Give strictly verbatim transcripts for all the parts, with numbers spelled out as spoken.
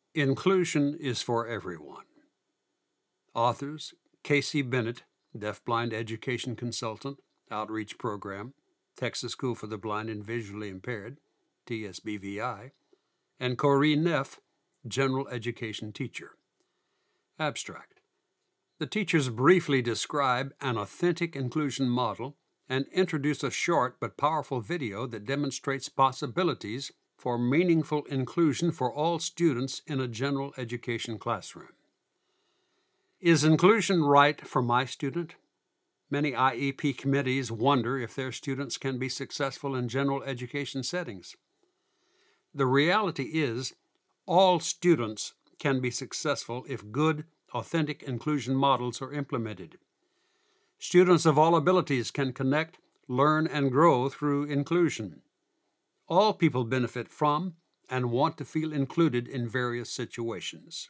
Inclusion is for everyone. Authors: Casey Bennett, deafblind education consultant, outreach program, Texas School for the Blind and Visually Impaired, T S B V I, and Corey Neff, general education teacher. Abstract: the teachers briefly describe an authentic inclusion model and introduce a short but powerful video that demonstrates possibilities for meaningful inclusion for all students in a general education classroom. Is inclusion right for my student? Many I E P committees wonder if their students can be successful in general education settings. The reality is, all students can be successful if good, authentic inclusion models are implemented. Students of all abilities can connect, learn, and grow through inclusion. All people benefit from and want to feel included in various situations.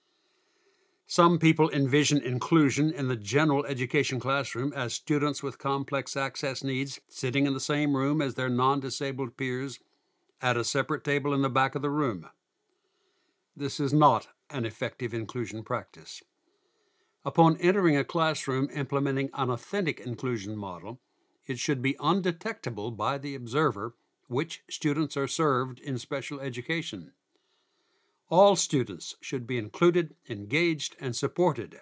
Some people envision inclusion in the general education classroom as students with complex access needs sitting in the same room as their non-disabled peers at a separate table in the back of the room. This is not an effective inclusion practice. Upon entering a classroom implementing an authentic inclusion model, it should be undetectable by the observer which students are served in special education. All students should be included, engaged, and supported.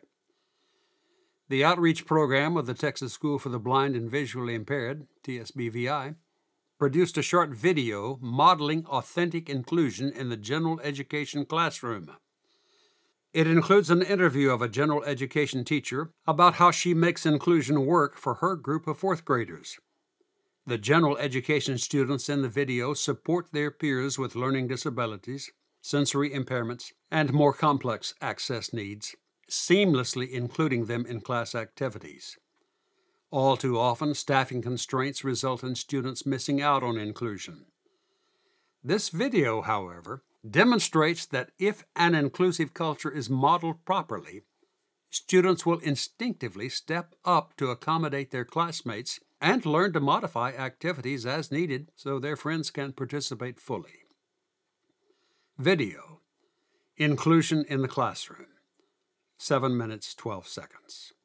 The outreach program of the Texas School for the Blind and Visually Impaired, T S B V I, produced a short video modeling authentic inclusion in the general education classroom. It includes an interview of a general education teacher about how she makes inclusion work for her group of fourth graders. The general education students in the video support their peers with learning disabilities, sensory impairments, and more complex access needs, seamlessly including them in class activities. All too often, staffing constraints result in students missing out on inclusion. This video, however, demonstrates that if an inclusive culture is modeled properly, students will instinctively step up to accommodate their classmates and learn to modify activities as needed so their friends can participate fully. Video: Inclusion in the Classroom, seven minutes, twelve seconds.